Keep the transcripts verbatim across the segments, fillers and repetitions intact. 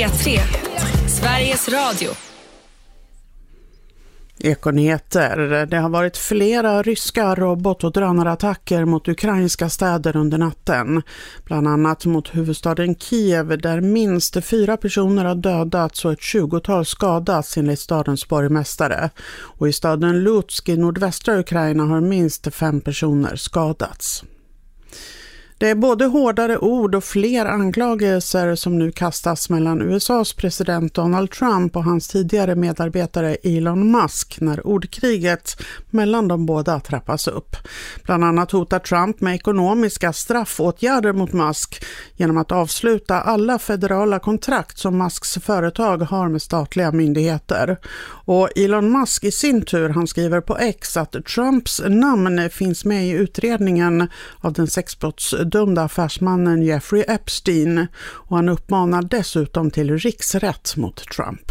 P tre, Sveriges Radio. Ekonyheter. Det har varit flera ryska robot- och drönarattacker mot ukrainska städer under natten. Bland annat mot huvudstaden Kiev där minst fyra personer har dödats och ett tjugotal skadats enligt stadens borgmästare. Och i staden Lutsk i nordvästra Ukraina har minst fem personer skadats. Det är både hårdare ord och fler anklagelser som nu kastas mellan U S A:s president Donald Trump och hans tidigare medarbetare Elon Musk när ordkriget mellan de båda trappas upp. Bland annat hotar Trump med ekonomiska straffåtgärder mot Musk genom att avsluta alla federala kontrakt som Musks företag har med statliga myndigheter. Och Elon Musk i sin tur, han skriver på X att Trumps namn finns med i utredningen av den sexbrotts dömda affärsmannen Jeffrey Epstein och han uppmanar dessutom till riksrätt mot Trump.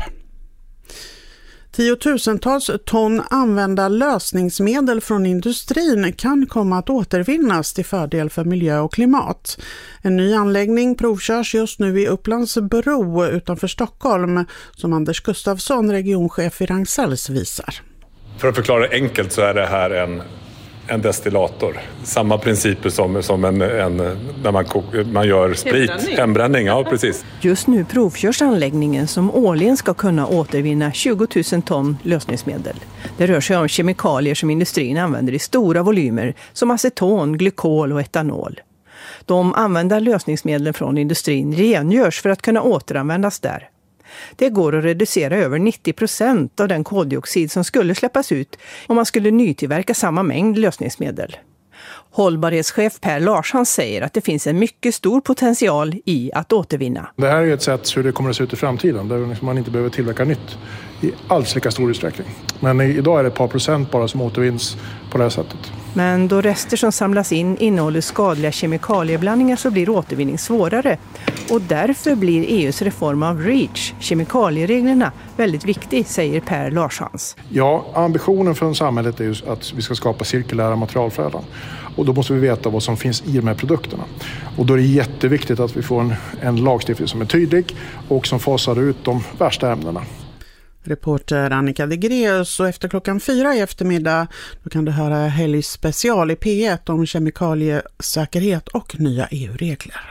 Tiotusentals ton använda lösningsmedel från industrin kan komma att återvinnas till fördel för miljö och klimat. En ny anläggning provkörs just nu i Upplandsbro utanför Stockholm som Anders Gustafsson, regionchef i Ragn-Sells, visar. För att förklara enkelt så är det här en en destillator. Samma principer som, som en, en, när man, man gör sprit. Hembränning. Hembränning, ja precis. Just nu provkörs anläggningen som årligen ska kunna återvinna tjugo tusen ton lösningsmedel. Det rör sig om kemikalier som industrin använder i stora volymer som aceton, glykol och etanol. De använda lösningsmedlen från industrin rengörs för att kunna återanvändas där. Det går att reducera över nittio procent av den koldioxid som skulle släppas ut om man skulle nytillverka samma mängd lösningsmedel. Hållbarhetschef Per Larsson säger att det finns en mycket stor potential i att återvinna. Det här är ett sätt hur det kommer att se ut i framtiden där man inte behöver tillverka nytt i alls lika stor utsträckning. Men idag är det ett par procent bara som återvinns på det här sättet. Men då rester som samlas in innehåller skadliga kemikalieblandningar så blir återvinning svårare. Och därför blir E U:s reform av REACH, kemikaliereglerna, väldigt viktig, säger Per Larssons. Ja, ambitionen från samhället är ju att vi ska skapa cirkulära materialflöden. Och då måste vi veta vad som finns i de här produkterna. Och då är det jätteviktigt att vi får en, en lagstiftning som är tydlig och som fasar ut de värsta ämnena. Reporter Annika de Greus, och efter klockan fyra i eftermiddag då kan du höra helgspecial i P ett om kemikaliesäkerhet och nya E U-regler.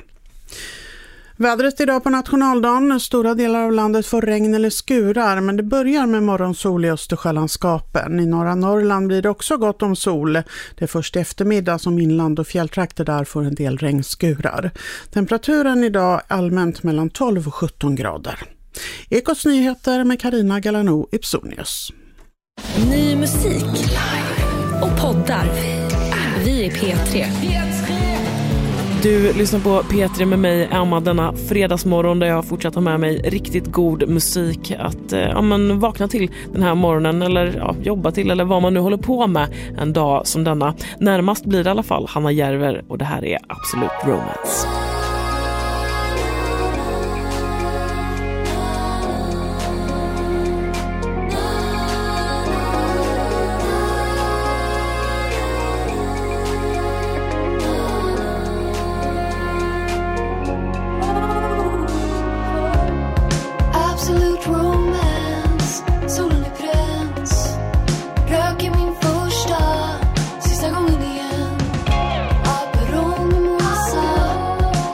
Vädret idag på nationaldagen. Stora delar av landet får regn eller skurar, men det börjar med morgonsol i Östersjölandskapen. I norra Norrland blir det också gott om sol. Det är först eftermiddag som inland och fjälltrakter där får en del regnskurar. Temperaturen idag allmänt mellan tolv och sjutton grader. Ekos nyheter med Carina Galano Ipsonius. Ny musik och poddar. Vi är P tre. Du lyssnar på P tre med mig, Emma, denna fredagsmorgon där jag fortsätter med mig riktigt god musik att eh, ja, men vakna till den här morgonen eller ja, jobba till eller vad man nu håller på med en dag som denna. Närmast blir det i alla fall Hanna Järver och det här är Absolute Romance. Sista gången igen. Aperol, mimosa.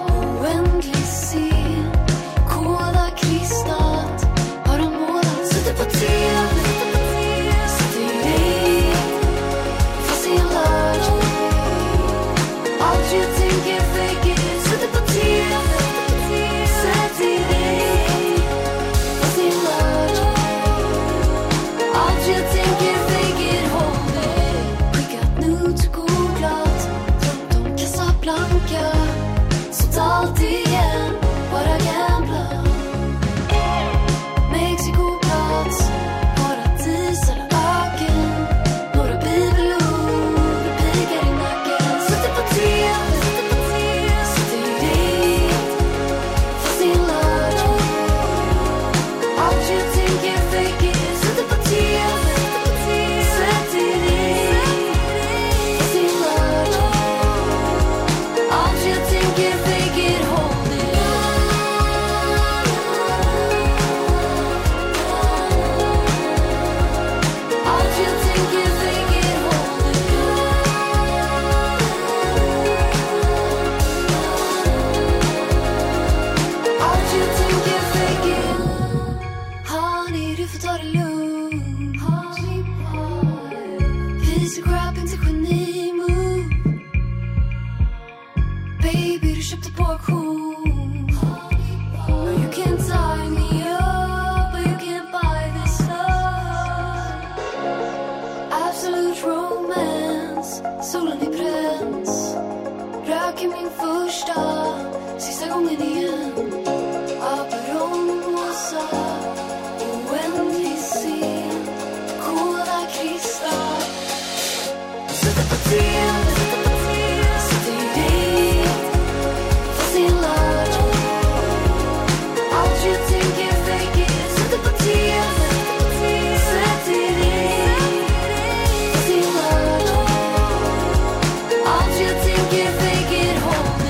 tänker min första, sista gången igen. Aperon Rosa, oändlig scen, koda kristall. Sätter på tv, sätter i dig, fast i en lördag. Allt jag tänker fake it, sätter på tv, sätter i dig, fast i en lördag. Allt jag tänker fake it home.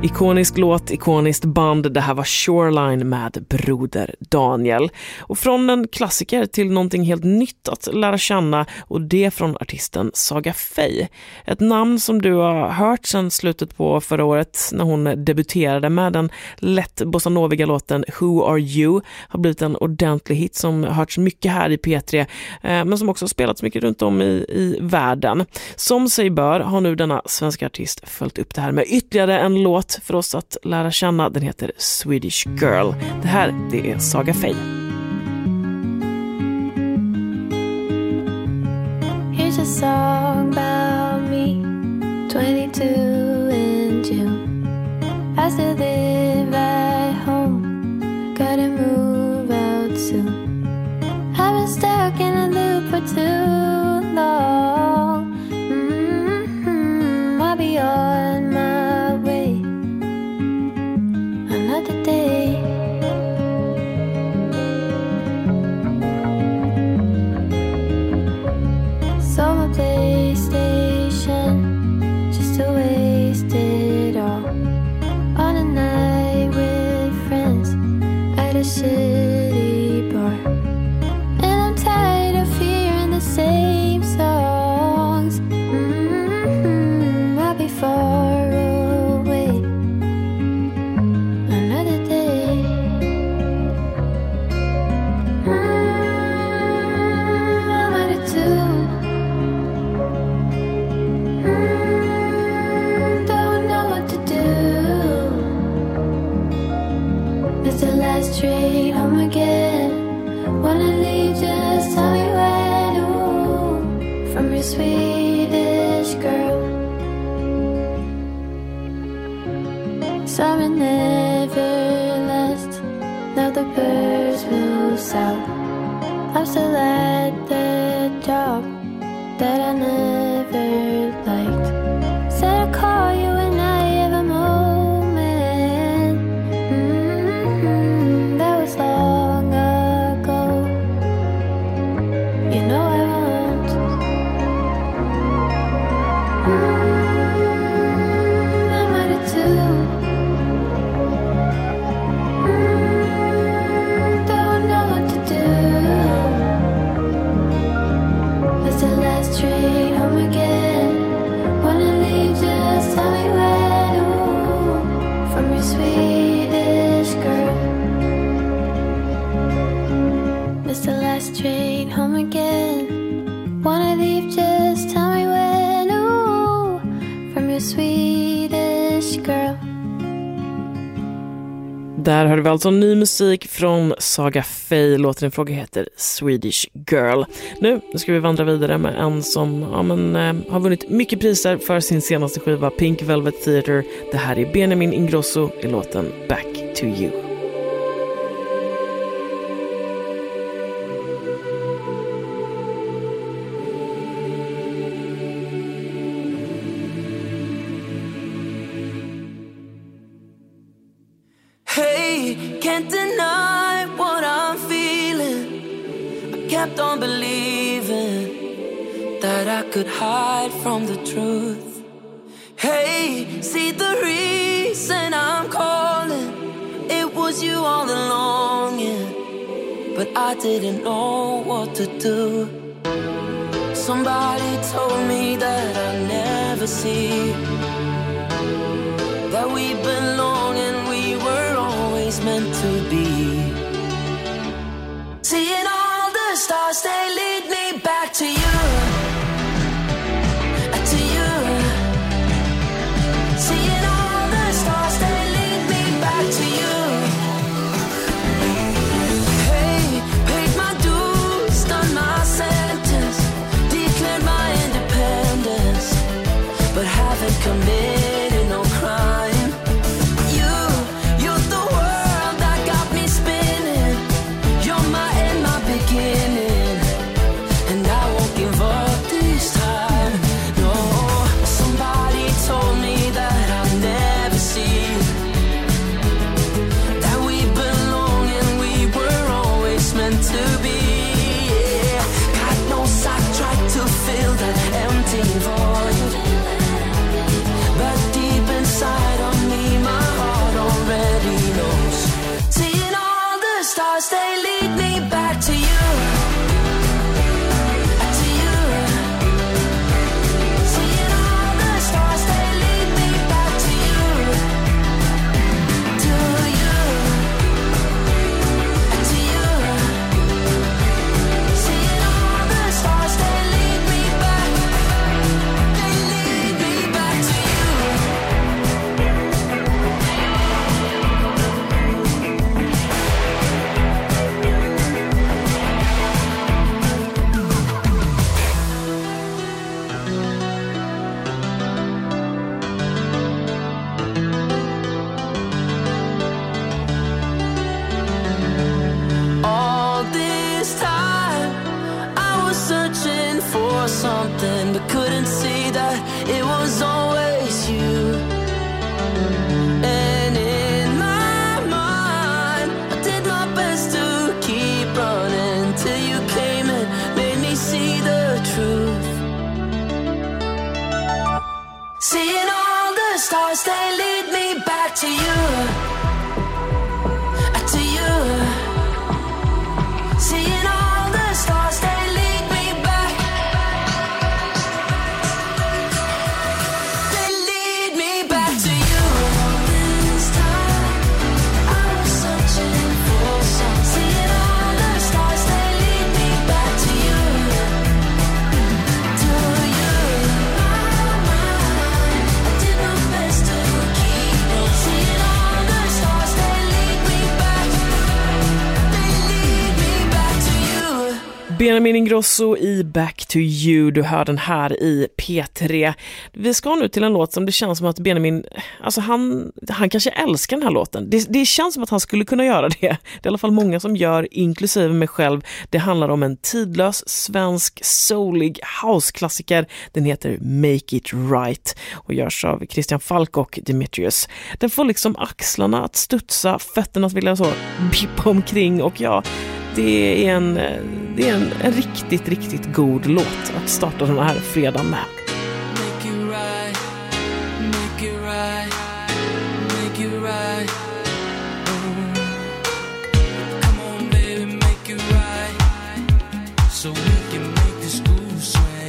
Ikonisk låt, ikoniskt band. Det här var Shoreline med Broder Daniel. Och från en klassiker till någonting helt nytt att lära känna, och det från artisten Saga Faye. Ett namn som du har hört sedan slutet på förra året när hon debuterade med den lätt bossanoviga låten Who Are You. Har blivit en ordentlig hit som hörts mycket här i P tre, men som också spelats mycket runt om i, i världen. Som sig bör har nu denna svenska artist följt upp det här med ytterligare en låt för oss att lära känna. Den heter Swedish Girl. Det här, det är Saga Faye. Here's a song about me, twenty-two in June. I still live at home, gotta move out soon. I've been stuck in a loop for too long. Mm-hmm. I'll be on my way another day. Sold my PlayStation just to waste it all on a night with friends at a city bar. And I'm tired of hearing the same songs. Mm-hmm. I'll be far away another day. Mm, I'm out of tune. Mm, don't know what to do. It's the last train home again. Wanna leave, just tell me when. Ooh, from your Swedish girl. Summer never lasts. Now the birds flew south. I'm still at the job that I never liked. Said I'll call you when I have a moment. Mm-hmm. That was long ago. You know I won't. Mm, I'm out of tune. Mm, don't know what to do. It's the last train home again. Wanna leave, just tell me when. Ooh, from your Swedish girl. It's the last train home again. Wanna leave, just tell me when. Ooh, from your Swedish girl. Där hörde vi alltså ny musik från Saga Faye. Låten i fråga heter Swedish Girl. Nu, nu ska vi vandra vidare med en som ja, men, eh, har vunnit mycket priser för sin senaste skiva Pink Velvet Theatre. Det här är Benjamin Ingrosso i låten Back to You. Hey, can't deny what I'm feeling. I kept on believing that I could hide from the truth. Hey, see the reason I'm calling. It was you all along, yeah. But I didn't know what to do. Somebody told me that I'd never see that we belong and we were always meant to be. Seeing all the stars, they lead me back to you, to you. Seeing all the stars, they lead me back to you. Hey, paid my dues, done my sentence, declared my independence, but haven't committed no crime. Beginning, and I won't give up something but couldn't see that it was always you. And in my mind I did my best to keep running till you came and made me see the truth. Seeing all the stars, they lead me back to you, to you. Seeing all the stars, they lead me back. They lead me back to you. This time I was searching for some. Seeing all the stars, they lead me back to you, to you. I did my best to keep on. Seeing all the stars, they lead me back. They lead me back to you. Benjamin Ingrosso i Back to You. Du hör den här i P tre. Vi ska nu till en låt som det känns som att Benjamin, alltså han, han kanske älskar den här låten. Det, det känns som att han skulle kunna göra det. Det är i alla fall många som gör, inklusive mig själv. Det handlar om en tidlös svensk soulig houseklassiker. Den heter Make It Right och görs av Christian Falk och Demetrius. Den får liksom axlarna att studsa, fötterna att vilja så bippa omkring, och ja, det är en, det är en, en riktigt, riktigt god låt att starta den här fredagen med. Make it right, make it right, make it right. Oh. Come on, baby, make it right, so we can make this groove sway.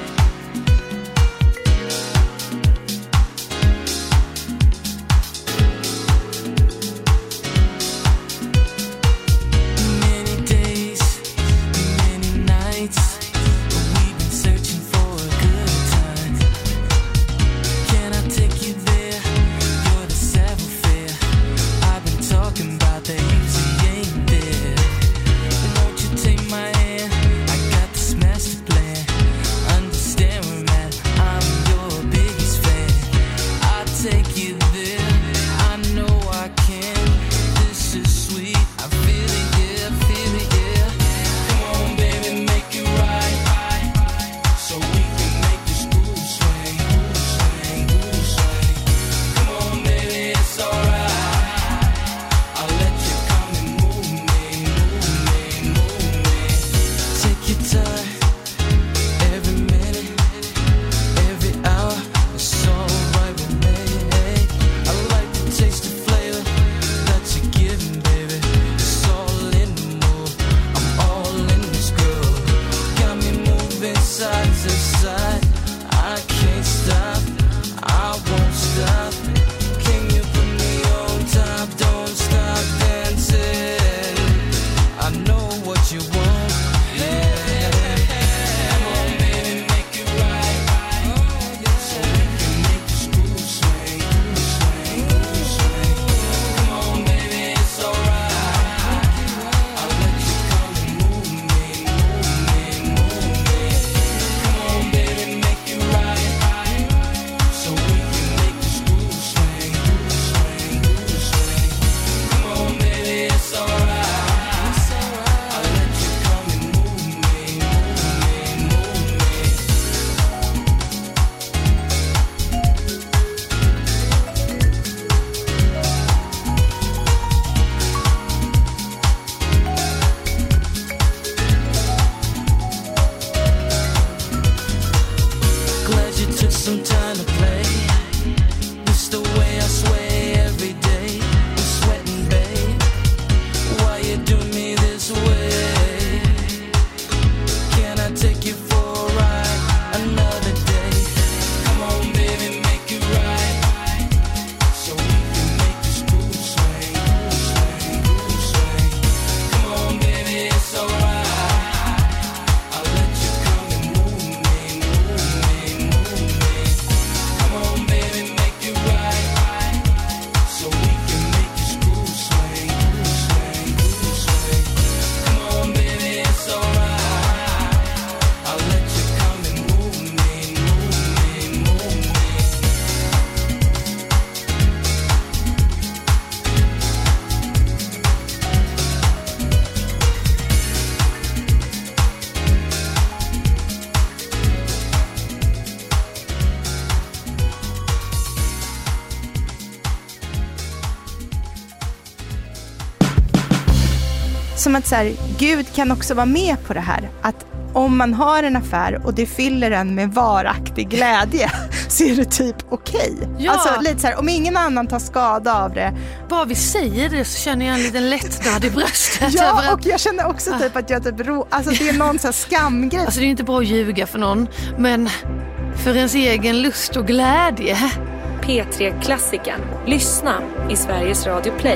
Many days, many nights, we've been searching for a good time. Can I take you there? You're the savoir-faire I've been talking about that usually ain't there. Won't you take my hand? I got this master plan. Understand where I'm at, I'm your biggest fan. I'll take you there, I know I can. This is sweet, I feel it, yeah, feel it, yeah. Come on, baby, make it right, so we can make this groove swing, groove swing, groove swing. Come on, baby, it's alright. I'll let you come and move me, move me, move me. Take your time, every minute, every hour, it's alright with me. I like to taste the flavor that you're giving, baby. It's all in the mood, I'm all in this groove. Got me moving side to side, I can't stop, I won't stop. Can you put me on top? Don't stop dancing. I know what you want, yeah. Come on, baby, make it right, so we can make this groove swing, groove swing, groove swing. Come on, baby, it's alright. I'll let you come and move me, move me, move me. Come on, baby, make it right, so we can make this groove swing, groove swing, groove swing. Come on, baby, it's alright. I'll let you come and move me, move me, move me. Glad you took some time to play. It's the way I sway every day. I'm sweating, babe. Why you do me this way? Can I take you for a ride another day? Come on, baby, make it right, so we can make this groove swing, groove swing, groove swing. Come on, baby, it's alright. I'll let you come and move me, move me, move me. Come som att så här, Gud kan också vara med på det här. Att om man har en affär och det fyller en med varaktig glädje så är det typ okej. Okay. Ja. Alltså lite så här, om ingen annan tar skada av det. Bara vi säger det så känner jag en liten lättnad i bröstet. Ja, och jag känner också typ att jag typ ro... Alltså det är någon så här skamgrej. Alltså det är inte bra att ljuga för någon, men för ens egen lust och glädje. P tre-klassikern. Lyssna i Sveriges Radio Play.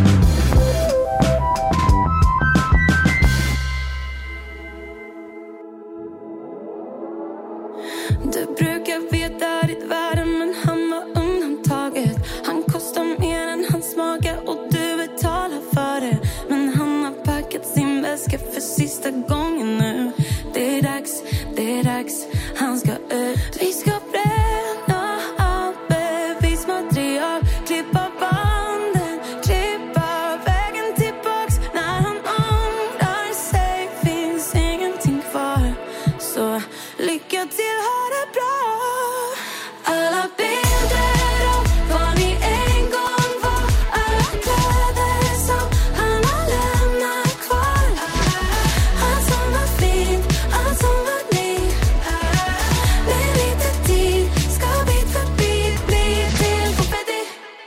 Du brukar veta ditt värde, men han var undantaget. Han kostar mer än hans mage och du betalar för det. Men han har packat sin väska för sista gången nu. Det är dags, det är dags, han ska ut. Vi ska bränna allt bevismaterial, klippa banden, klippa vägen tillbaks. När han ångrar sig finns ingenting kvar. Så lycka till, ha det bra. Alla bilder av vad ni en gång var, alla kläder som han har lämnat kvar. Allt som var fint, allt som var nytt. Med lite tid ska bit för bit bli till konfetti.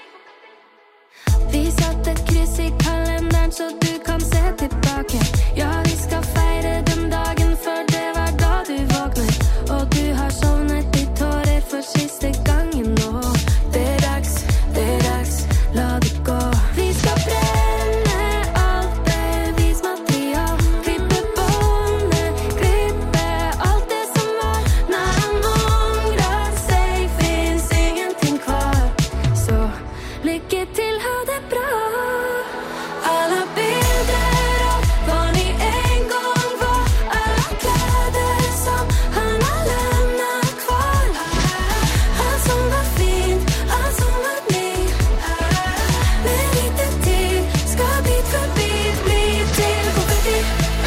Vi satte kryss i kalendern så du kan se tillbaka. Ja, vi ska fejra den dagen för det var då du vaknade. Och du har somnat i tårar för sista gången. Och det är dags, det är dags, låt det gå. Vi ska bränna allt bevismaterial, klippa banden, klippa allt det som var. När han ångrar sig finns ingenting kvar. Så lycka till, ha det bra. Alla bilder av vad ni en gång var, alla kläder som han har lämnat kvar. Allt som var fint, allt som var nytt. Med lite tid ska bit för bit bli till konfetti.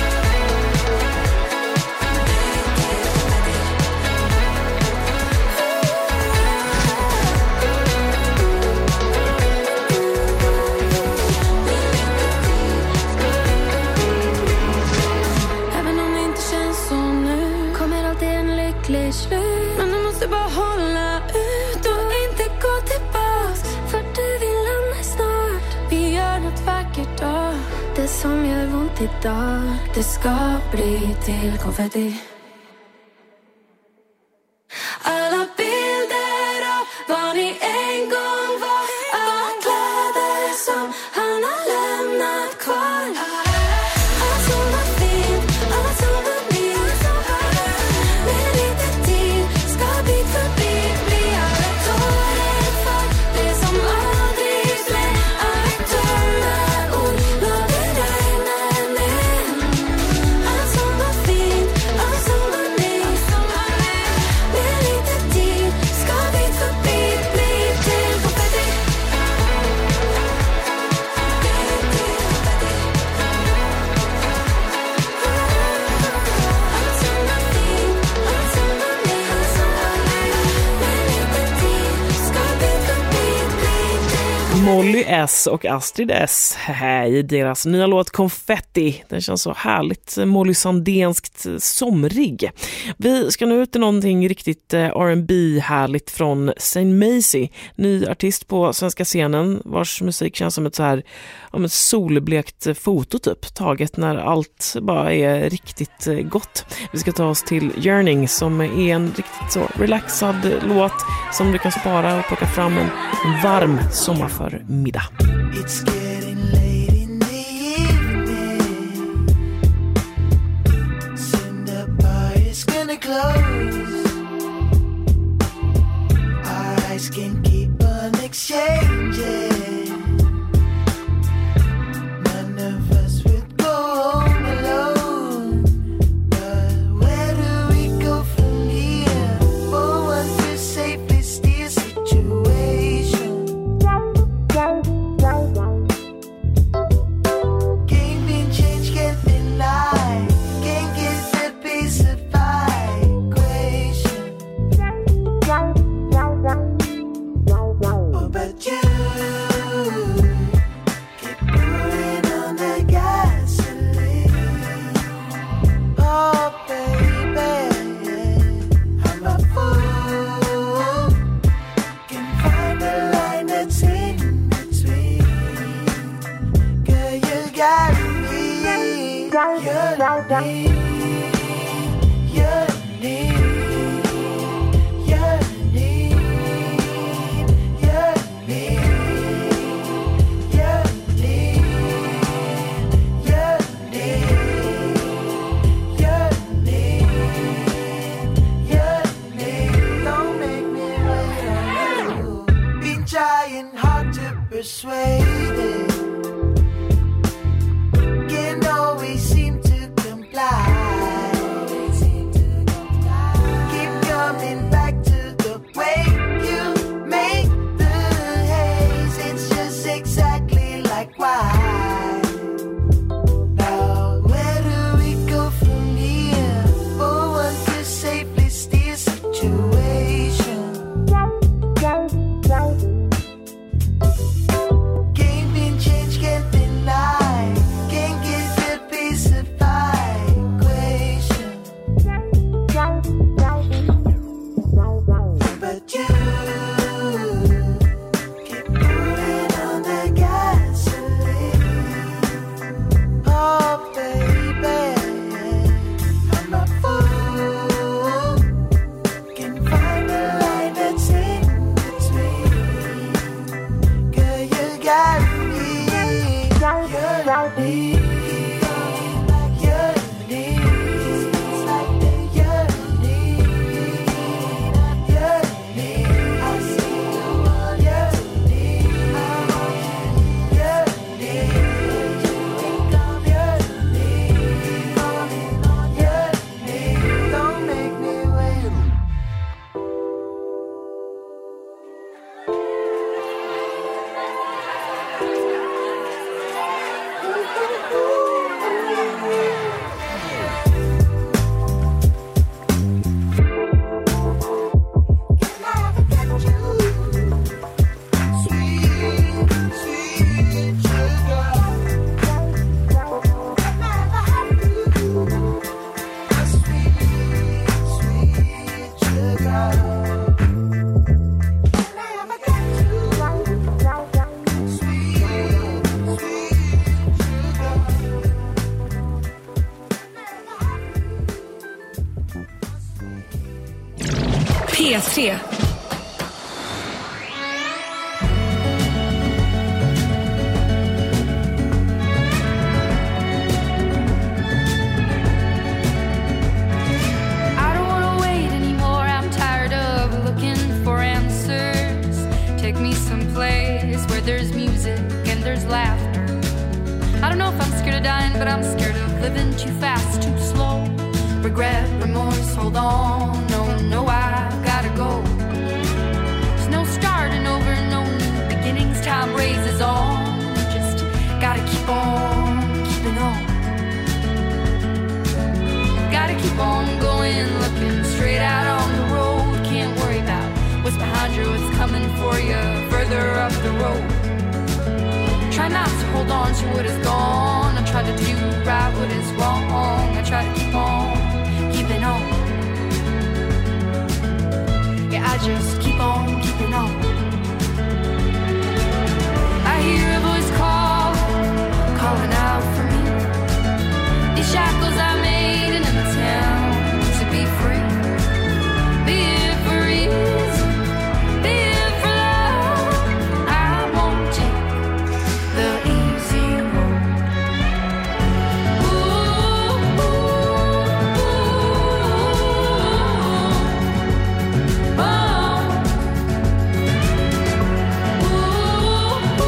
Även om det inte känns så nu, kommer alltid en lycklig slut. Men du måste bara hålla ut och inte gå tillbaks, för du vill lämna snart. Vi gör något vackert då. Det som gör ont idag, det ska bli till konfetti. Alla bilder av vad ni en gång var, alla kläder som han har lämnat kvar. Allt som var fint, allt som var nytt. Med lite tid ska bit för bit bli alla tårar för det som aldrig blev. Alla törra ord, låt det regna ner. Allt som var fint, allt som var nytt. Med lite tid ska bit för bit bli till konfetti. Allt som var fint, allt som var nytt. Med lite tid ska bit för bit bli till. Molly S och Astrid S här i deras nya låt Konfetti. Den känns så härligt Molly Sandenskt somrig. Vi ska nu ut till någonting riktigt R and B härligt från Saint Macy. Ny artist på svenska scenen vars musik känns som ett så här om ett solblekt foto typ, taget när allt bara är riktigt gott. Vi ska ta oss till Yearning som är en riktigt så relaxad låt som du kan spara och plocka fram en, en varm sommarförmiddag. It's getting late in the evening. Soon the bar is gonna close. Our eyes can keep on exchanging. None of us would go home alone. But where do we go from here? For one to safely steer situation. Game been changed, can't deny. Can't get the piece of pie equation. Persuaded, can't always seem to comply. Keep coming back to the way you make the haze. It's just exactly like why. Now where do we go from here? For one to safely steer situation. P tre. There's music and there's laughter. I don't know if I'm scared of dying, but I'm scared of living too fast, too slow. Regret, remorse, hold on. No, no, I've gotta go. There's no starting over, no new beginnings. Time raises on. Just gotta keep on keeping on. Gotta keep on going, looking straight out on the road. Can't worry about what's behind you, what's coming for you further up the road. Try not to hold on to what is gone. I try to do right what is wrong. I try to keep on keeping on. Yeah, I just keep on keeping on. I hear a voice call, calling out for me. These shackles I made in a town to be free. Be it for ease, be it for love. I won't take the easy road. Ooh, ooh, ooh, oh. Ooh,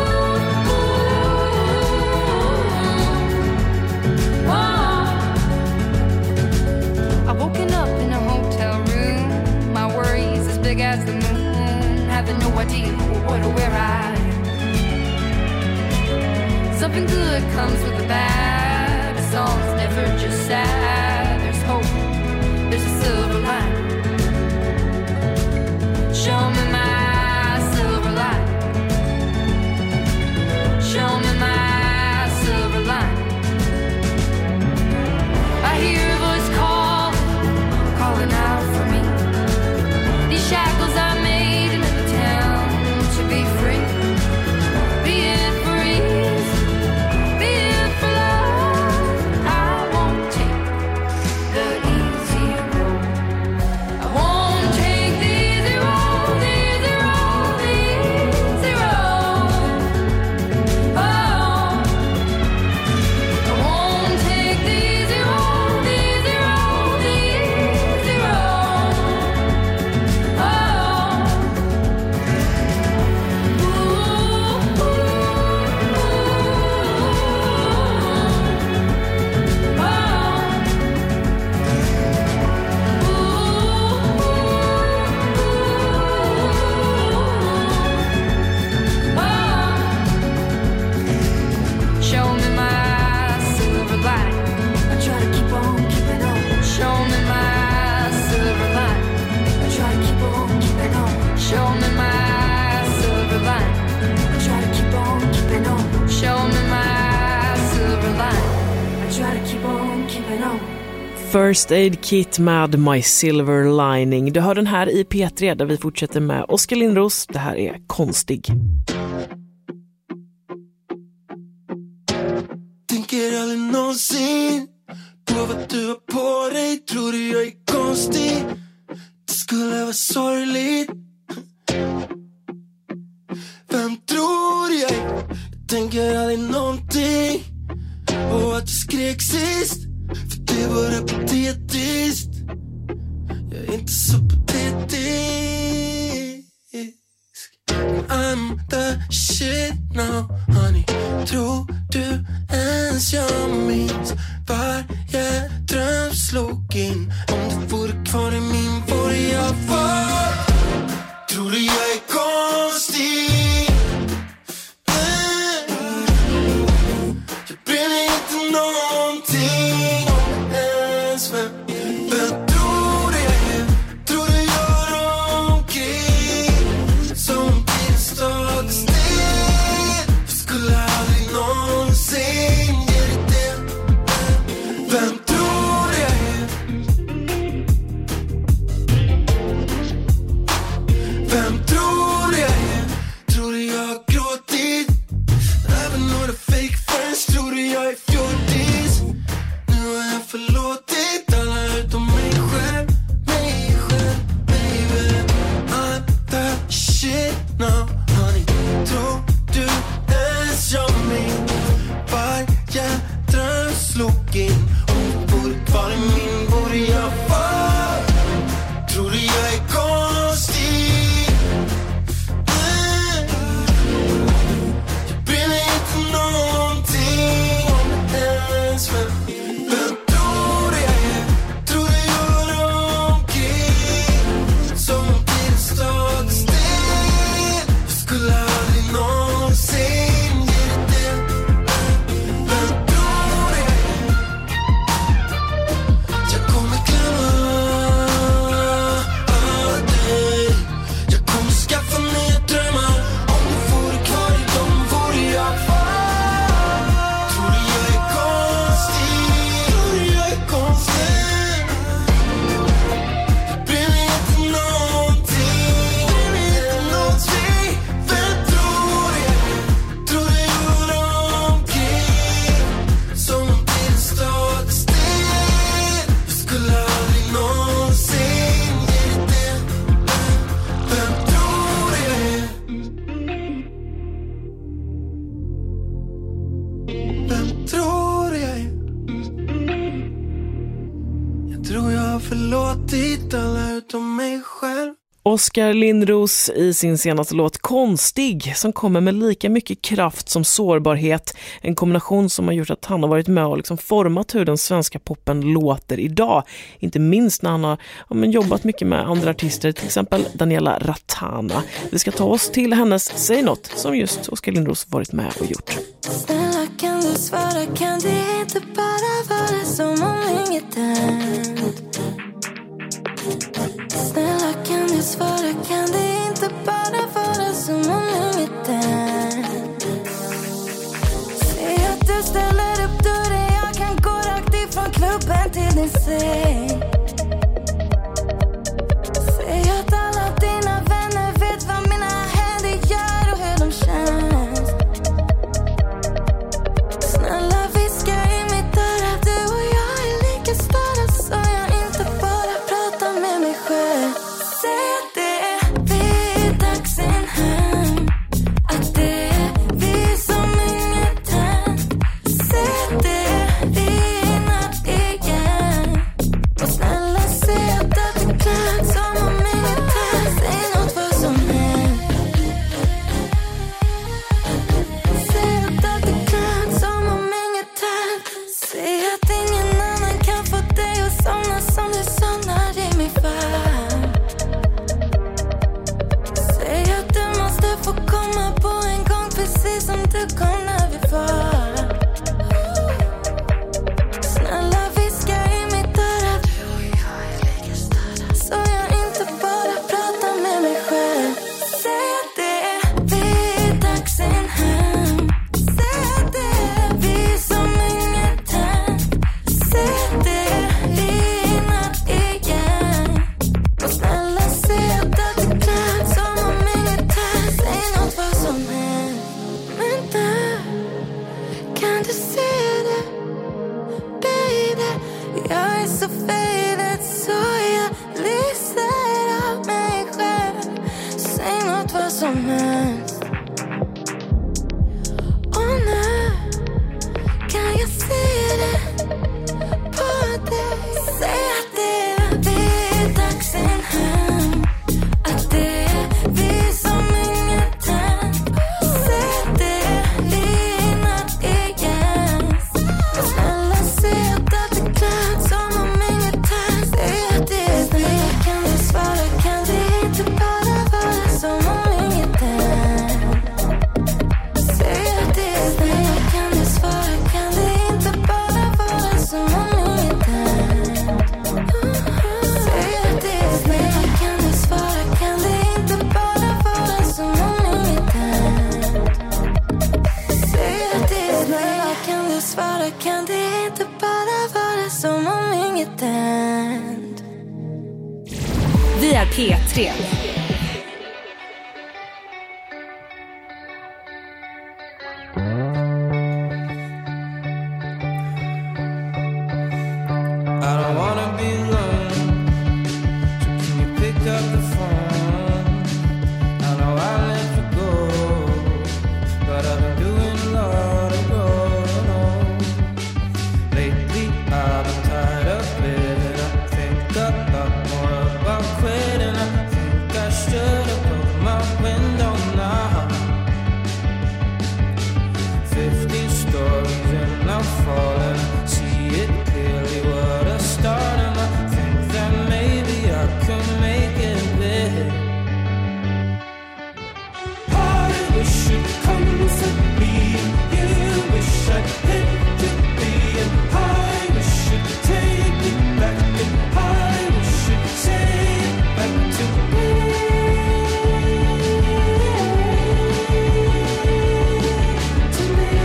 ooh, oh. I've woken up in a hotel room. My worries as big as the moon. Having no idea what or where I am. Something good comes with the bad. A song's never just sad. There's hope, there's a silver line. Show me my silver line. Show me my silver line. I hear a voice call, calling out for me. These shackles I made in the town to be free. Be it for ease, be it for love. I won't First Aid Kit med My Silver Lining. Du hör den här i P tre där vi fortsätter med Oskar Lindros. Det här är Konstig. Tänker aldrig någonsin på vad du har på dig. Tror du jag är konstig? Det skulle vara sorgligt. Vem tror jag är? Jag tänker aldrig någonting på att du skrek sist. För det var patetiskt. Jag är inte så patetisk. I'm the shit now, honey. Tror du ens jag minns varje dröm slog in? Om du vore kvar i min vore jag var. Tror du jag är konstig? Jag brinner inte någonting om ens vem. Vem tror du jag är? Tror du jag är omkring som din stad still? Jag skulle aldrig någonsin ge dig det. Vem tror du jag är? Vem tror du jag är? Tror du jag har gråtit? Även några fake friends. Tror du jag är fjortis? Nu har jag förlåtit alla utom mig själv. Mig själv, baby. I'm the shit now, honey. Tror du ens jag minns varje dröm slog in? Om du bor kvar i min borde jag vara. Tror du jag är konstig? Jag brinner inte någonting om ens vem. Vem tror du jag är? Tror du jag är omkring som din stad still? Jag skulle aldrig någonsin ge dig det. Vem tror du jag är? Jag kommer glömma dig. Jag kommer skaffa nya drömmar. Om du vore kvar i dem vore jag var. Tror du jag är konstig? Tror du jag är konstig? Jag brinner inte någonting. Brinner inte någonting. Vem tror du jag är? Tror du jag är omkring som din stad still? Jag skulle aldrig någonsin ge dig det. Vem tror du jag är? Vem tror du jag är? Jag tror jag har förlåtit alla utom mig själv. Oskar Lindros i sin senaste låt Konstig, som kommer med lika mycket kraft som sårbarhet. En kombination som har gjort att han har varit med och liksom format hur den svenska poppen låter idag. Inte minst när han har ja, men jobbat mycket med andra artister, till exempel Daniela Ratana. Vi ska ta oss till hennes Säg något, som just Oskar Lindros varit med och gjort. Snälla kan du svara, kan det inte bara vara som om inget hänt? Snälla kan du svara, kan det inte bara vara som om inget hänt? Säg att du ställer upp dörren, jag kan gå rakt ifrån klubben till din säng. Säg att alla dina vänner vet vad mina händer gör och hur de känns. Snälla viska i mitt öra, du och jag är lika stora, så jag inte bara pratar med mig själv. Säg att det är vi, dags in hem. Att det är vi som inget hänt. Säg att det är vi natt igen. Och snälla säg att det är klart som om inget hänt. Säg något vad som hänt. Säg att det är klart som om inget hänt. Säg att ingen annan kan få dig att somna som du somnar i min värld. minst. Och nu kan jag se det på dig. Säg att det är dags in hem. Att det är vi som ingenting. Säg att det är linan igen. Snälla säg att allt är klart som om ingenting. Säg att det är dig. Kan du svara, kan det inte bara vara som om ingenting. Säg att det är dig. Kan du svara, kan det inte bara vara som om ingenting. Säg att det är dig. Kan du svara, kan det inte bara vara som om ingenting. Säg att det är dig. Kan du svara, kan det inte bara vara som om ingenting. Vi är P tre. I don't wanna be alone. So can you pick up the phone? I know I let you go, but I've been doing a lot of growing on. Lately I've been tired of living. I think a lot more about quitting. I think I should have closed my window now. Fifty stories and I'm falling. See it clearly what a start, and I think that maybe I could make it big. I wish you'd come for me, you wish I hit you be, and I wish you'd take it back, and I wish you'd say it back to me. To me.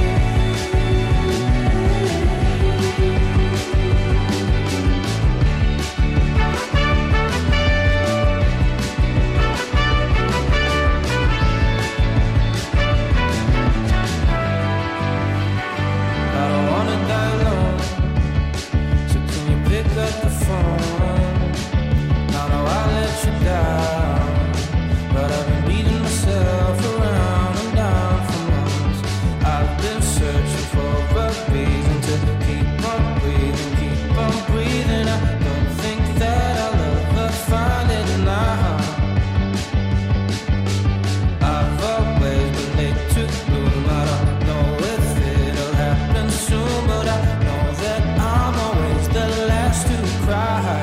I don't wanna die alone. So can you pick up the phone? I know I let you down, but I've been beating myself around and down for months. I've been searching for a reason to keep on breathing, keep on breathing. I don't think that I'll ever find it now. I've always been late to bloom. I don't know if it'll happen soon, but I know that I'm always the last to cry.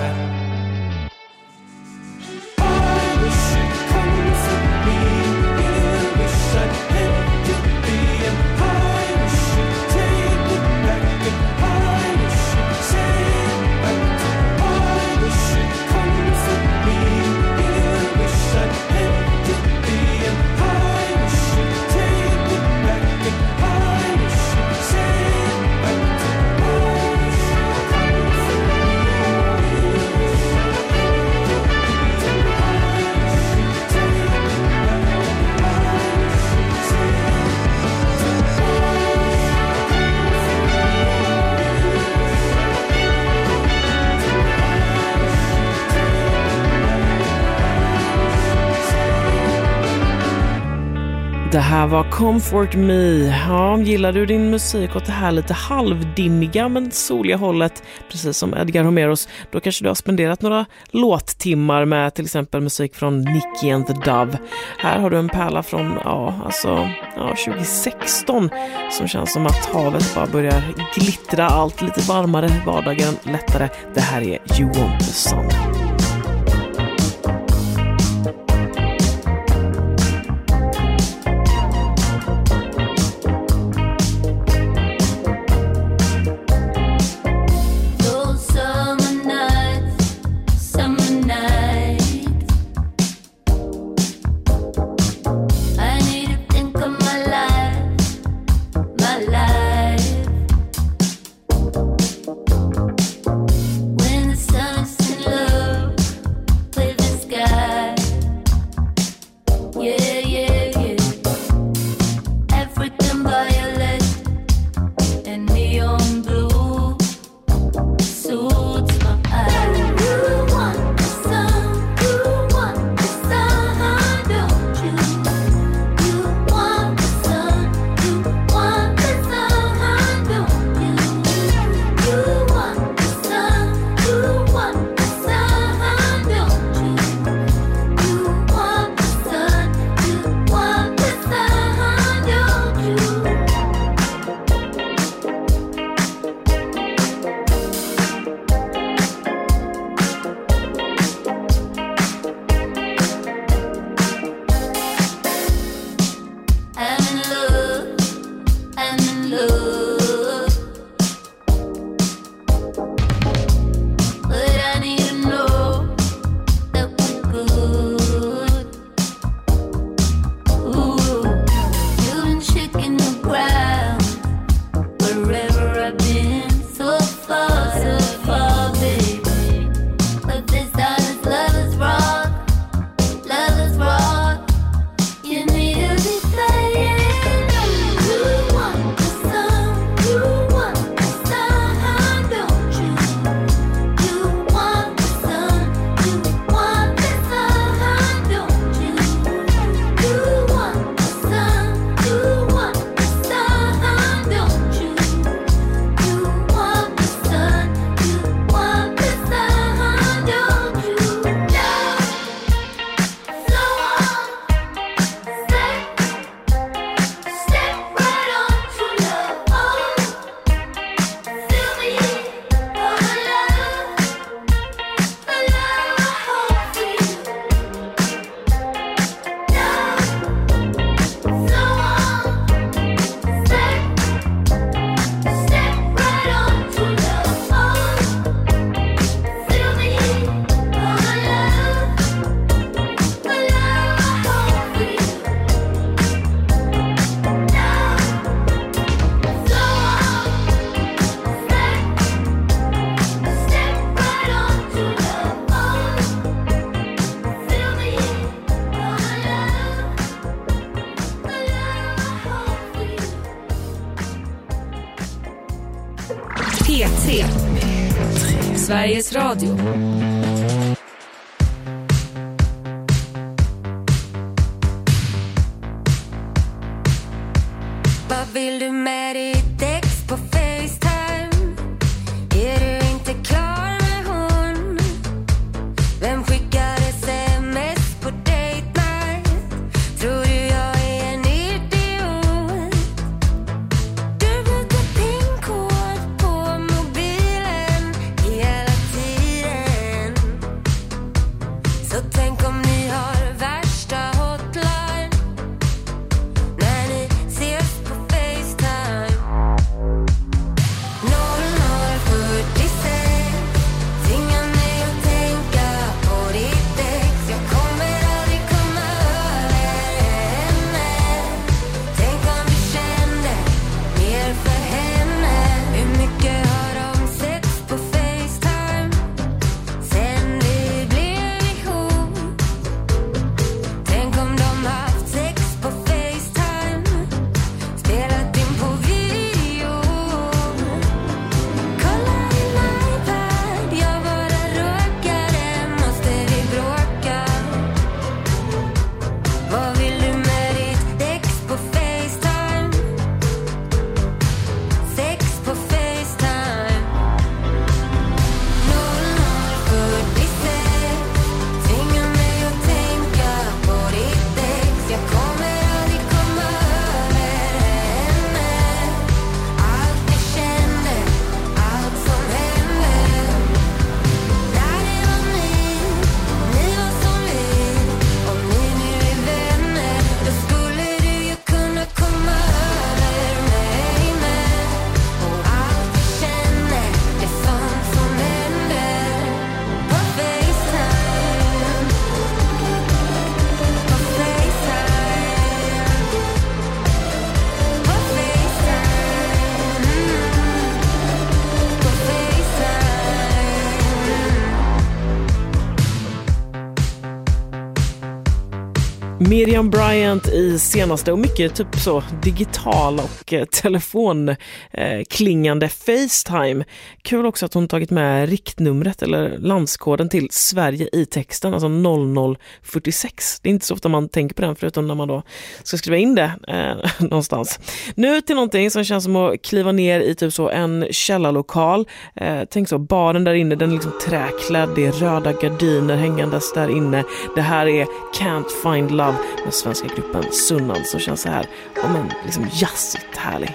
I wish you'd come for me, you wish I hit you be, and I wish you'd take it back, and I wish you'd say it back to. I wish you'd come for me, you wish I hit you be, and I wish you'd take it back, and I wish you'd say it back to. I wish you'd come for me, you wish I hit you be, and I wish you'd take it back, and I wish you'd say Det här var Comfort Me. Ja, gillar du din musik och det här lite halvdimmiga men soliga hållet, precis som Edgar Homeros, då kanske du har spenderat några låttimmar med till exempel musik från Nicky and the Dove. Här har du en pärla från ja, alltså, ja, tjugo sexton som känns som att havet bara börjar glittra, allt lite varmare, vardagen lättare. Det här är You Want the Sun. Those summer nights, summer nights. I need to think of my life, my life. When the sun is in love. Sveriges Radio. Vad vill du med ditt ex på FaceTime? Är du inte klar med hon? Vem skickar sms på date night? Tror du jag är en idiot? Du byter pinkod på mobilen hela tiden. Så tänk om ni har värsta hotline när ni ses på FaceTime. noll noll fyrtiosex tvingar mig att tänka på ditt ex. Jag kommer aldrig komma över henne. Tänk om vi kände mer för henne. Hur mycket har de sex på FaceTime sen vi blev ihop? Tänk om de haft sex på FaceTime, spelat in på video. Kolla din iPad, jag bara råkade. Måste vi bråka? Vad vill du med ditt ex på FaceTime? Sex på FaceTime. noll noll fyrtiosex tvingar mig att tänka på ditt ex. Jag kommer aldrig komma över henne. Allt vi kände, allt som hände. När det var ni, ni var som vi. Om ni nu är vänner, då skulle du ju kunna komma över mig med. Och allt vi kände, det är sånt som hände på FaceTime. På FaceTime. På FaceTime. På Miriam Bryant i senaste och mycket typ så digital och eh, telefonklingande eh, FaceTime. Kul också att hon tagit med riktnumret eller landskoden till Sverige i texten, alltså noll noll fyrtiosex. Det är inte så ofta man tänker på den förutom när man då ska skriva in det eh, någonstans. Nu till någonting som känns som att kliva ner i typ så en källarlokal. Eh, tänk så, baren där inne, den är liksom träklädd, det är röda gardiner hängandes där inne. Det här är Can't Find Love med svenska gruppen Sunnan som känns så här, ja men liksom jazzigt härlig.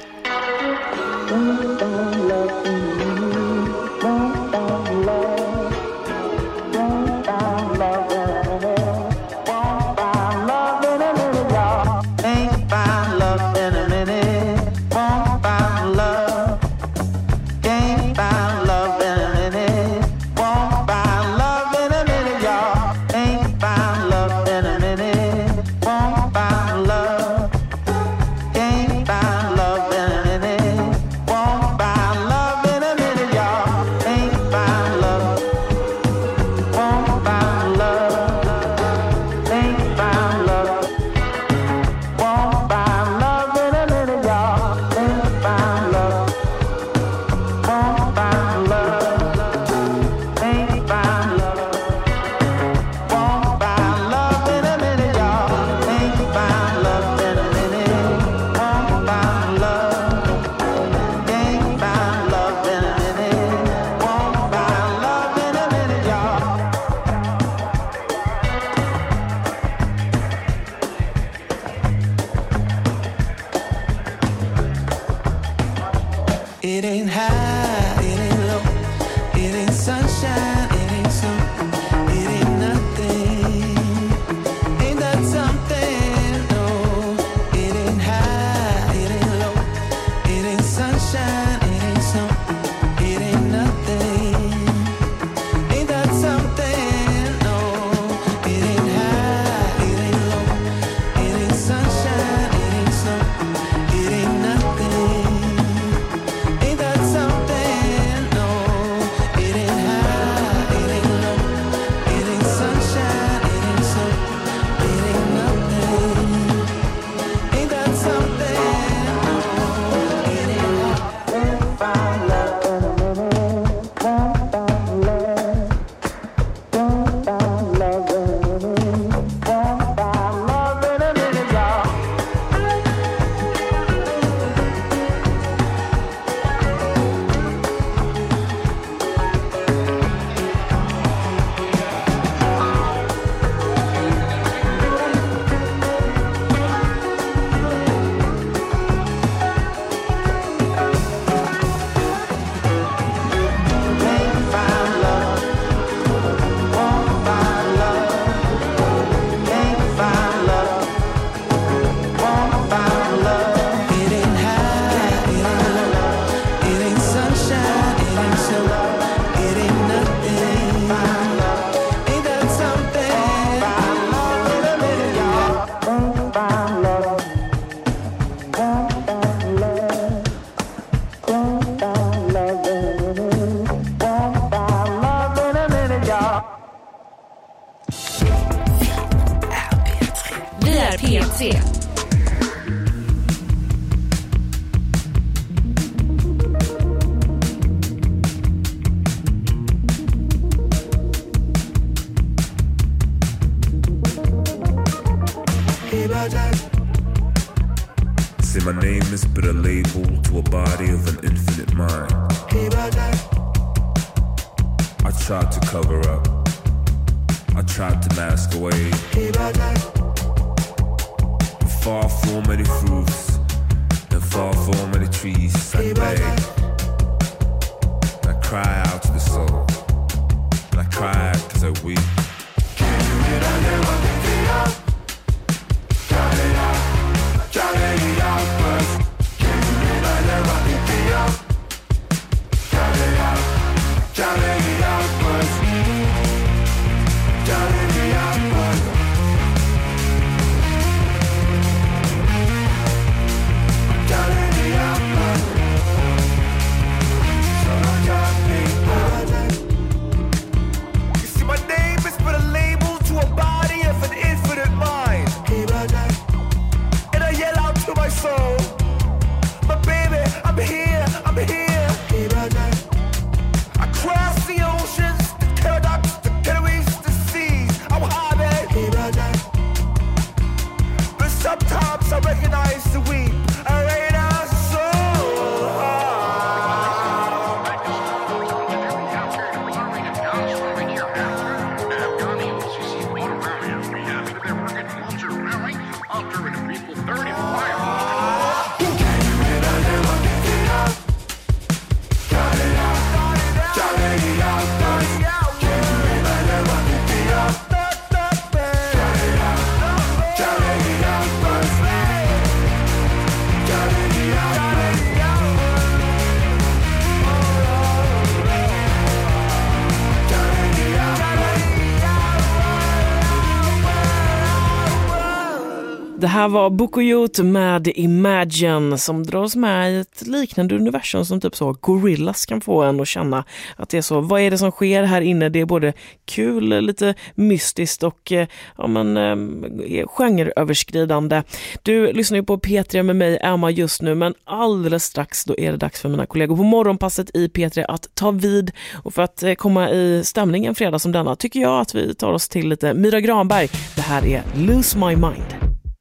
Love P tre. See, my name is but a label to a body of an infinite mind. I tried to cover up, I tried to mask away. Far from many fruits, and far from many trees, I beg. I cry out to the soul, and I cry cause I weep. Det här var Bukoyot med Imagine som dras med i ett liknande universum som typ så Gorillaz kan få en att känna att det är så, vad är det som sker här inne? Det är både kul, lite mystiskt och ja, men, eh, genreöverskridande. Du lyssnar ju på P tre med mig, Emma, just nu, men alldeles strax då är det dags för mina kollegor på morgonpasset i P tre att ta vid, och för att komma i stämning en fredag som denna tycker jag att vi tar oss till lite Myra Granberg. Det här är Lose My Mind.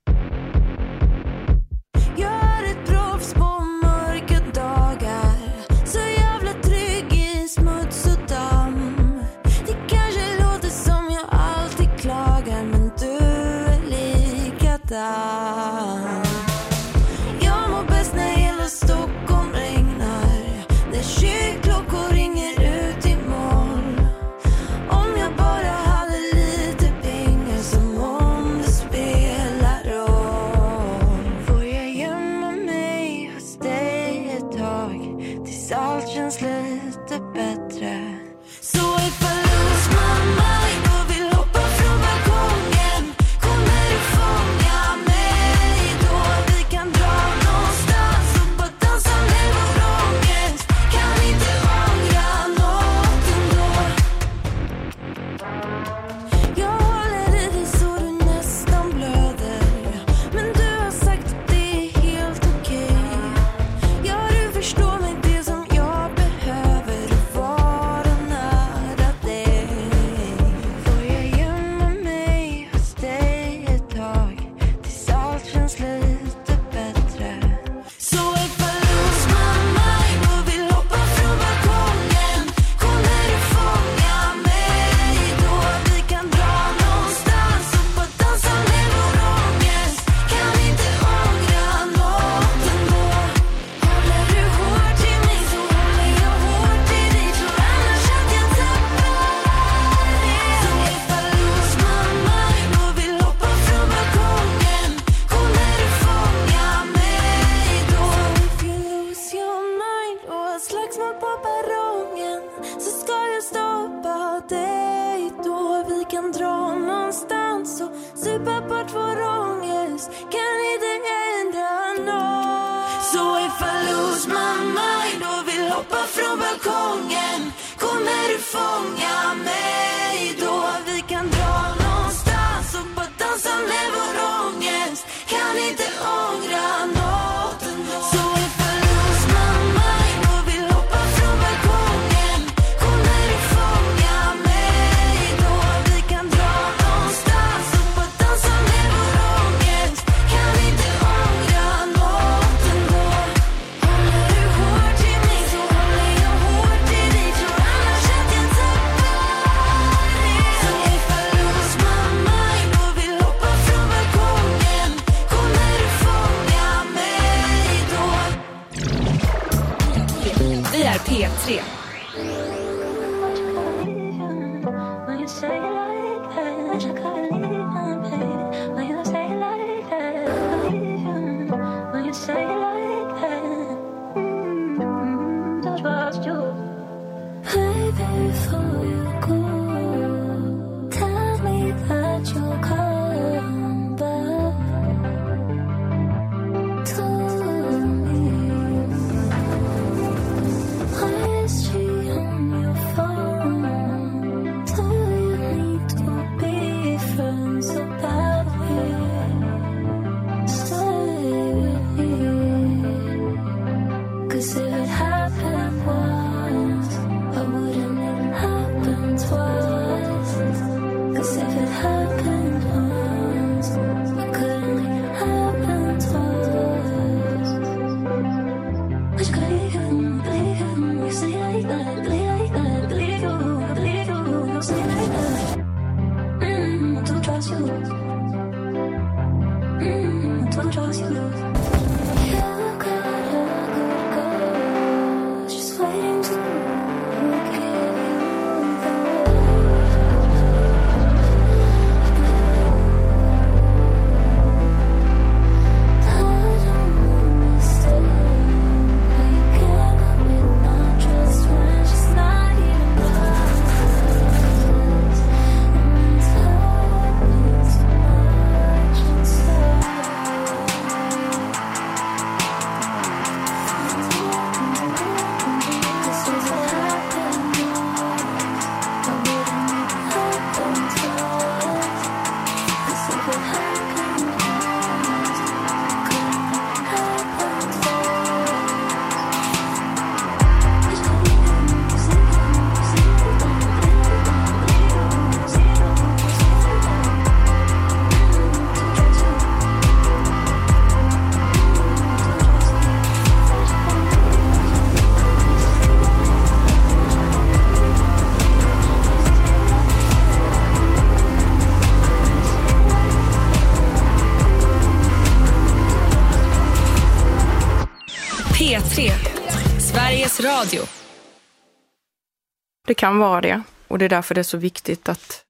Jag mår bäst när hela Stockholm regnar, när kyrkklockor ringer ut i moln. Om jag bara hade lite pengar, som om det spelar roll. Får jag gömma mig hos dig ett tag, tills allt känns lite bättre. Så if I lose my mind och vill hoppa från balkongen, kommer du fånga mig då? Vi kan dra någonstans och bara dansa med vår ångest. Kan inte ångra något ändå. Jag håller i dig så du nästan blöder, men du har sagt att det är helt okej. Ja, du förstår mig, det som jag behöver är vara nära dig. Får jag gömma mig hos dig ett tag, tills allt känns lite bättre. Så if I lose my mind och vill hoppa från balkongen, kommer du fånga mig då? Vi kan dra någonstans och bara dansa med vår ångest. Kan inte ångra något ändå. Håller du hårt i mig så håller jag hårt i dig, tror annars att jag tappar dig. Så if I lose my mind och vill hoppa från balkongen, kommer du fånga mig då? If you lose your mind och ett slagsmål på perrongen, så ska jag stoppa dig då. Vi kan dra någonstans och supa bort vår ångest. Kan inte ändra något. Så if I lose my mind och vill hoppa från balkongen, kommer du fånga mig då? Vi kan dra någonstans och bara dansa med vår ångest. tre, Sveriges Radio. Det kan vara det. Och det är därför det är så viktigt att...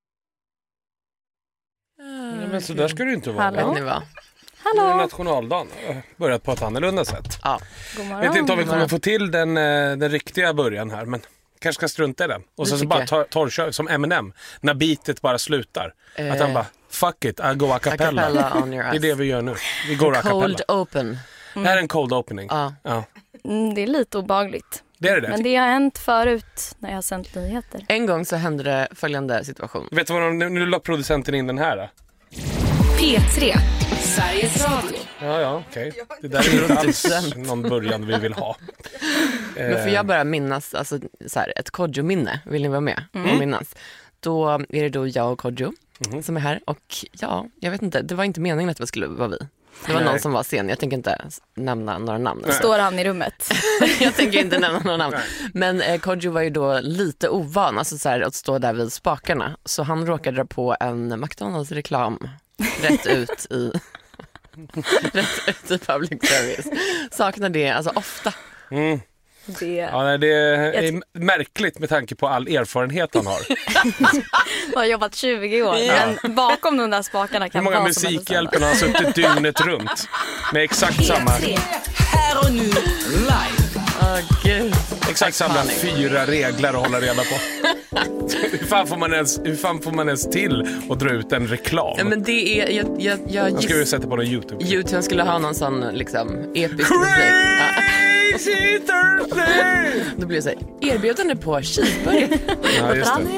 Mm. Men så där ska det inte vara. Hallå? Vet ni vad? Hallå? Nu är nationaldagen börjat på ett annorlunda sätt. Ja. God morgon. Vet inte om vi kommer få till den, den riktiga början här, men kanske ska strunta i den. Och så, så bara tor- torrkör som Eminem när beatet bara slutar. Eh. Att han bara, fuck it, I go a cappella. A cappella on your Det är det vi gör nu. Vi går a cappella. Cold open. Det här är en cold opening. Ja. Ja. Mm, det är lite obehagligt. Det är det. Men det har hänt förut när jag har sänt nyheter. En gång så hände det följande situation. Vet du vad, nu, nu la producenten in den här då? P tre, Sveriges Radio. Ja, ja, okej. Okay. Det där är ju inte alls någon början vi vill ha. Men för jag börjar minnas, alltså så här, ett Kodjo-minne, vill ni vara med Mm. och minnas? Då är det då jag och Kodjo mm. som är här. Och ja, jag vet inte, det var inte meningen att det skulle vara vi. Det var Nej. någon som var sen, jag tänker inte nämna några namn. Står han i rummet? Jag tänker inte nämna några namn. Men eh, Kodjo var ju då lite ovan, alltså så här, att stå där vid spakarna. Så han råkade dra på en McDonalds-reklam rätt ut i rätt ut i public service. Saknar det alltså ofta. Mm. Det... Ja, det är märkligt med tanke på all erfarenhet han har. Jag har jobbat tjugo år, Ja. men bakom de där spakarna kan Hur många vara som musikhjälpen har suttit dygnet runt med exakt samma... Här och nu, live. Åh gud. Exakt samma fyra regler att hålla reda på. Hur fan får man ens, hur fan får man ens till att dra ut en reklam? Ja, men det är, jag, jag, jag, Jag ska ju sätta på någon YouTube. YouTube skulle ha någon sån liksom episk musik. Crazy Thursday! Då blir det så här, erbjudande på cheeseburgare. Ja, just det.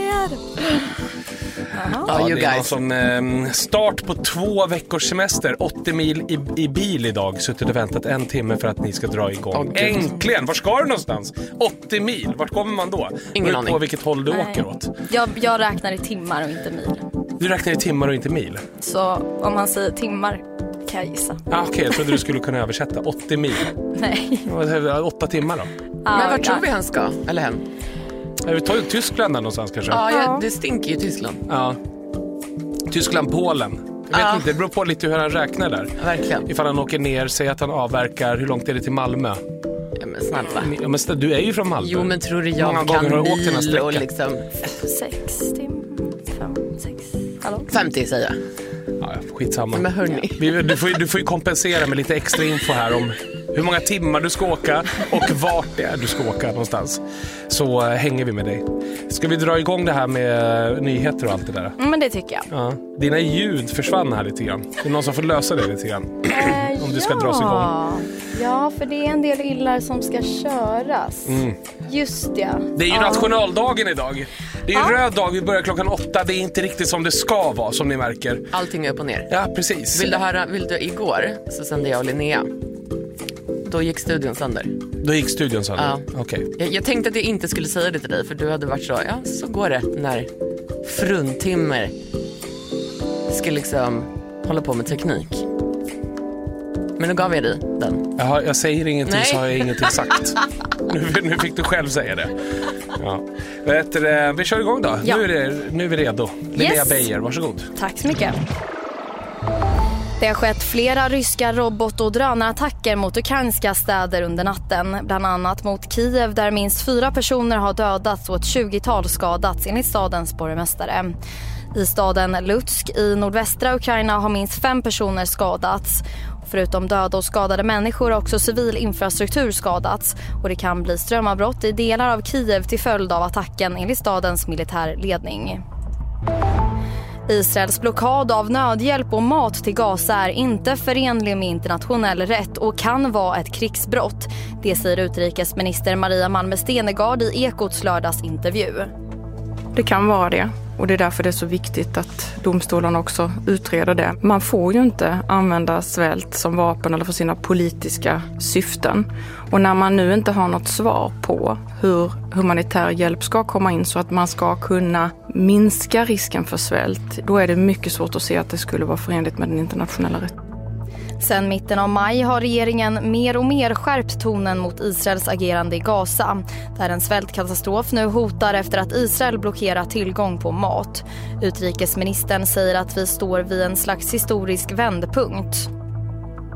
Ja, Ja, you det är någon guys. som eh, start på två veckors semester, åttio mil i, i bil idag, suttit och väntat en timme för att ni ska dra igång. Åh, gud. Äntligen! Var ska du någonstans? åttio mil, vart kommer man då? Ingen Beror aning. på vilket håll du Nej. åker åt. Jag, jag räknar i timmar och inte mil. Du räknar i timmar och inte mil. Så om man säger timmar kan jag gissa. Ah, Okej, okay, jag trodde du skulle kunna översätta åttio mil. Nej. Åtta timmar då. Men vart tror vi han ska? Eller hen? Vi tar ju Tyskland där någonstans kanske. Ja, ja, det stinker ju Tyskland. Ja. Tyskland, Polen. Jag vet Ja. inte, det beror på lite hur han räknar där. Verkligen. Ifall han åker ner, säger att han avverkar, hur långt är det till Malmö? Ja, men snälla. Ja, men snälla, du är ju från Malmö. Jo, men tror du Hur många jag gånger kan har du åkt den här bil och sträckan? liksom... Sex timmar, fem, sex, hallå? femtio säger jag. Ja, skitsamma. Men hörni. Vi- Du får, ju, du får ju kompensera med lite extra info här om hur många timmar du ska åka och vart det är du ska åka någonstans. Så äh, hänger vi med dig. Ska vi dra igång det här med äh, nyheter och allt det där? Mm, men det tycker jag. Ja. Dina ljud försvann här lite grann. Det är någon som får lösa det lite grann. Eh, om du ska ja. dras igång. Ja, för det är en del illar som ska köras. Mm. Just det. Det är ju Ja. nationaldagen idag. Det är ju Ja. röd dag, vi börjar klockan åtta. Det är inte riktigt som det ska vara, som ni märker. Allting är upp och ner. Ja, precis. Vill du höra, vill du igår så sände jag och Linnea. Då gick studion sönder. Då gick studion sönder? Ja. Okej. Jag, jag tänkte att jag inte skulle säga det till dig, för du hade varit så, ja så går det när fruntimmer ska liksom hålla på med teknik. Men nu gav jag dig den. Jaha, jag säger ingenting. Nej. Så har jag ingenting sagt. Nu, nu fick du själv säga det. Ja. Vet du, vi kör igång då. Ja. Nu, är det, nu är vi redo. Linnea Yes. Beijer, varsågod. Tack så mycket. Det har skett flera ryska robot- och drönarattacker mot ukrainska städer under natten. Bland annat mot Kiev där minst fyra personer har dödats och ett tjugotal skadats enligt stadens borgmästare. I staden Lutsk i nordvästra Ukraina har minst fem personer skadats. Förutom döda och skadade människor har också civil infrastruktur skadats. Och det kan bli strömavbrott i delar av Kiev till följd av attacken enligt stadens militärledning. Israels blockad av nödhjälp och mat till Gaza är inte förenlig med internationell rätt och kan vara ett krigsbrott. Det säger utrikesminister Maria Malmö Stenergard i Ekots lördagsintervju. Det kan vara det. Och det är därför det är så viktigt att domstolarna också utreder det. Man får ju inte använda svält som vapen eller för sina politiska syften. Och när man nu inte har något svar på hur humanitär hjälp ska komma in så att man ska kunna minska risken för svält, då är det mycket svårt att se att det skulle vara förenligt med den internationella rätten. Sen mitten av maj har regeringen mer och mer skärpt tonen mot Israels agerande i Gaza. Där en svältkatastrof nu hotar efter att Israel blockerar tillgång på mat. Utrikesministern säger att vi står vid en slags historisk vändpunkt.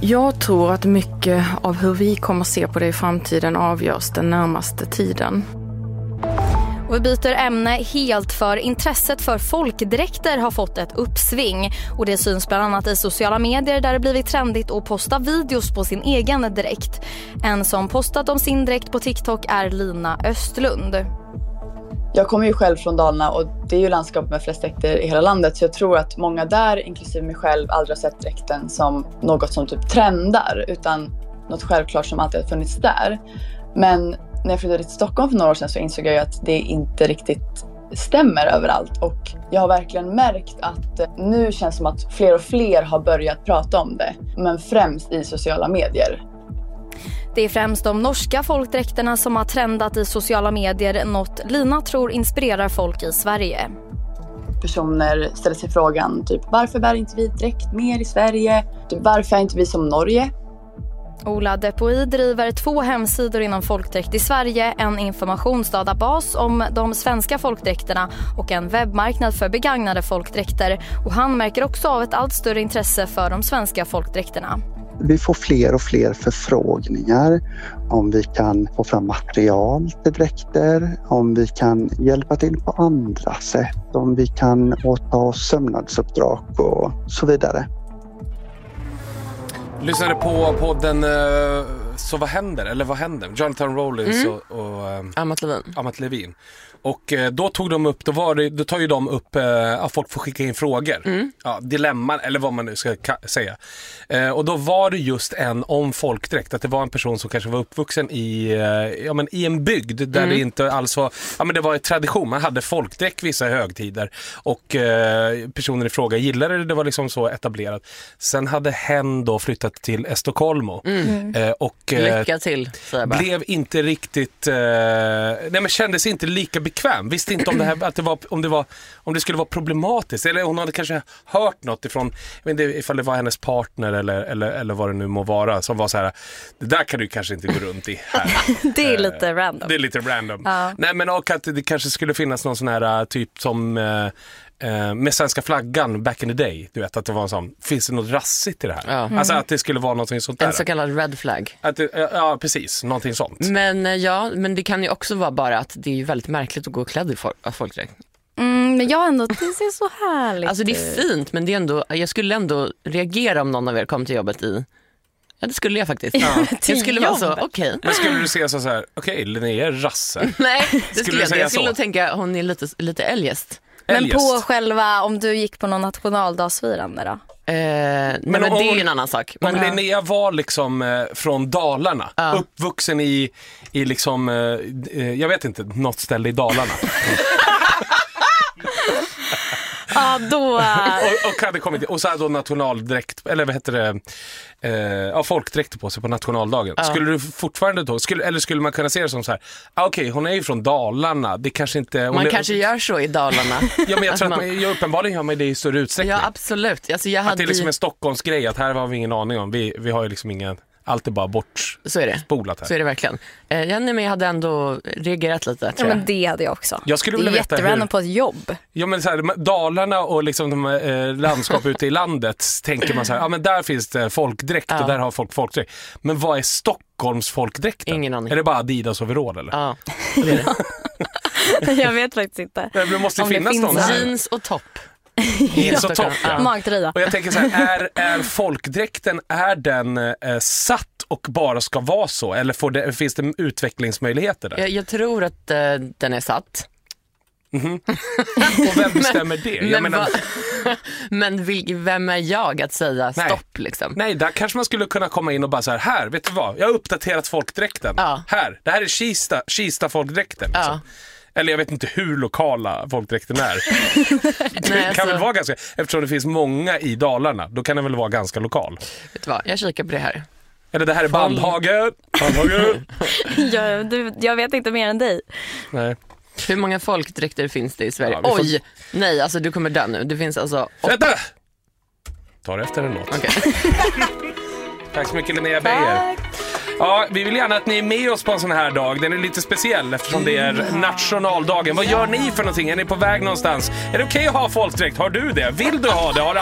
Jag tror att mycket av hur vi kommer se på det i framtiden avgörs den närmaste tiden. Och vi byter ämne helt, för intresset för folkdräkter har fått ett uppsving. Och det syns bland annat i sociala medier där det blivit trendigt att posta videos på sin egen dräkt. En som postat om sin dräkt på TikTok är Lina Östlund. Jag kommer ju själv från Dalarna och det är ju landskap med flest dräkter i hela landet. Så jag tror att många där, inklusive mig själv, aldrig har sett dräkten som något som typ trendar. Utan något självklart som alltid har funnits där. Men när jag flyttade till Stockholm för några år sedan så insåg jag ju att det inte riktigt stämmer överallt. Och jag har verkligen märkt att nu känns det som att fler och fler har börjat prata om det. Men främst i sociala medier. Det är främst de norska folkdräkterna som har trendat i sociala medier, något Lina tror inspirerar folk i Sverige. Personer ställer sig frågan typ varför bär inte vi dräkt mer i Sverige? Typ, varför är inte vi som Norge? Ola Depoi driver två hemsidor inom folkdräkt i Sverige, en informationsdatabas om de svenska folkdräkterna och en webbmarknad för begagnade folkdräkter. Och han märker också av ett allt större intresse för de svenska folkdräkterna. Vi får fler och fler förfrågningar om vi kan få fram material till dräkter, om vi kan hjälpa till på andra sätt, om vi kan åta oss sömnadsuppdrag och så vidare. Lyssnade på podden uh, Så vad händer? Eller vad händer? Jonathan Rollins Mm. och, och uh, Amat Levin. Amat Levin. Och uh, då tog de upp, då, var det, då tar ju de upp uh, att folk får skicka in frågor. Mm. Ja, dilemman, eller vad man nu ska ka- säga. Uh, och då var det just en om folkdräkt. Att det var en person som kanske var uppvuxen i, uh, ja, men i en bygd där Mm. det inte alls var, ja, men det var en tradition. Man hade folkdräkt vissa högtider. Och uh, personen i fråga gillade det, det var liksom så etablerat. Sen hade hen då flyttat till Estocolmo. Mm. Uh, och Lycka till, säger jag bara. Blev inte riktigt uh, nej men kändes inte lika bekväm. Visste inte om det här, att det var, om det var, om det skulle vara problematiskt, eller hon hade kanske hört något ifrån, jag vet inte ifall det var hennes partner eller, eller, eller vad det nu må vara, som var så här: det där kan du kanske inte gå runt i här. Det är lite random. Det är lite random. Ja. Nej, men och att det kanske skulle finnas någon sån här typ som uh, Uh, med svenska flaggan back in the day, du vet att det var en sån, finns det något rassigt i det här? Ja. Mm. Alltså att det skulle vara något sånt där. En så kallad red flag. Att det, ja, ja, precis, någonting sånt. Men uh, ja, men det kan ju också vara bara att det är ju väldigt märkligt att gå klädd i fol- folkdräkt. Mm, men jag ändå, det ser så härligt. Alltså det är fint, men det är ändå, jag skulle ändå reagera om någon av er kom till jobbet i. Ja, det skulle jag faktiskt. Ja. Jag skulle vara så, okej. Okay. Men skulle du säga så här, okej, okay, Linnea är rasse? Nej, det skulle, skulle jag inte. Jag skulle så? nog tänka, hon är lite, lite eljest. Men på själva, om du gick på någon nationaldagsfirande då? Eh, men, men, men om, det är ju en annan sak. Men men, Linnea var liksom eh, från Dalarna, ja. Uppvuxen i, i liksom, eh, jag vet inte, något ställe i Dalarna. Ja, då... och, och hade kommit, och så hade då nationaldräkt, eller vad heter det, eh, ja, folkdräkt på sig på nationaldagen. Ja. Skulle du fortfarande då, skulle, eller skulle man kunna se det som så här, ah, okej, okay, hon är ju från Dalarna, det kanske inte... Man är, kanske gör så i Dalarna. Ja, men jag tror att att man, jag uppenbarligen gör man det i större utsträckning. Ja, absolut. Alltså, jag att hade... det är liksom en Stockholmsgrej, att här har vi ingen aning om, vi, vi har ju liksom ingen... Allt är bara bort så är det. Spolat här. Så är det verkligen. Eh, ja, nej, men jag hade ändå reagerat lite, tror ja, men det hade jag också. Jag skulle det är vilja veta jätterandom på ett jobb. Ja, men så här, Dalarna och liksom de eh, landskap ute i landet tänker man så här, ja men där finns det folkdräkt ja. Och där har folk folkdräkt. Men vad är Stockholms folkdräkten? Ingen aning. Är det bara Adidas overall eller? Ja, det är det. Jag vet faktiskt inte. Det måste om finnas det någon här. Jeans och topp. Jeans och topp, ja. Magtröja. Och jag tänker så här, är, är folkdräkten, är den eh, satt och bara ska vara så? Eller får det, finns det utvecklingsmöjligheter där? Jag, jag tror att uh, den är satt. Mm-hmm. Och vem bestämmer det? Jag men menar... men vil, vem är jag att säga Nej. stopp liksom? Nej, där kanske man skulle kunna komma in och bara så här, här, vet du vad? Jag har uppdaterat folkdräkten. Ja. Här, det här är Kista, Kista folkdräkten. Liksom. Ja. Eller jag vet inte hur lokala folkdräkten är. Det Nej, kan alltså... väl vara ganska, eftersom det finns många i Dalarna, då kan det väl vara ganska lokal. Vet du vad, jag kikar på det här. Eller det här är Bandhagen. Bandhagen. jag, du, jag vet inte mer än dig. Nej. Hur många folkdräkter finns det i Sverige? Ja, får... Oj, nej, alltså du kommer dö nu. Det finns alltså... Vänta! Ta det efter en låt. Okay. Tack så mycket, Linnea Beijer. Ja, vi vill gärna att ni är med oss på en sån här dag. Den är lite speciell eftersom det är nationaldagen. Vad gör ni för någonting? Är ni på väg någonstans? Är det okej okay att ha folkdräkt? Har du det? Vill du ha det? Har du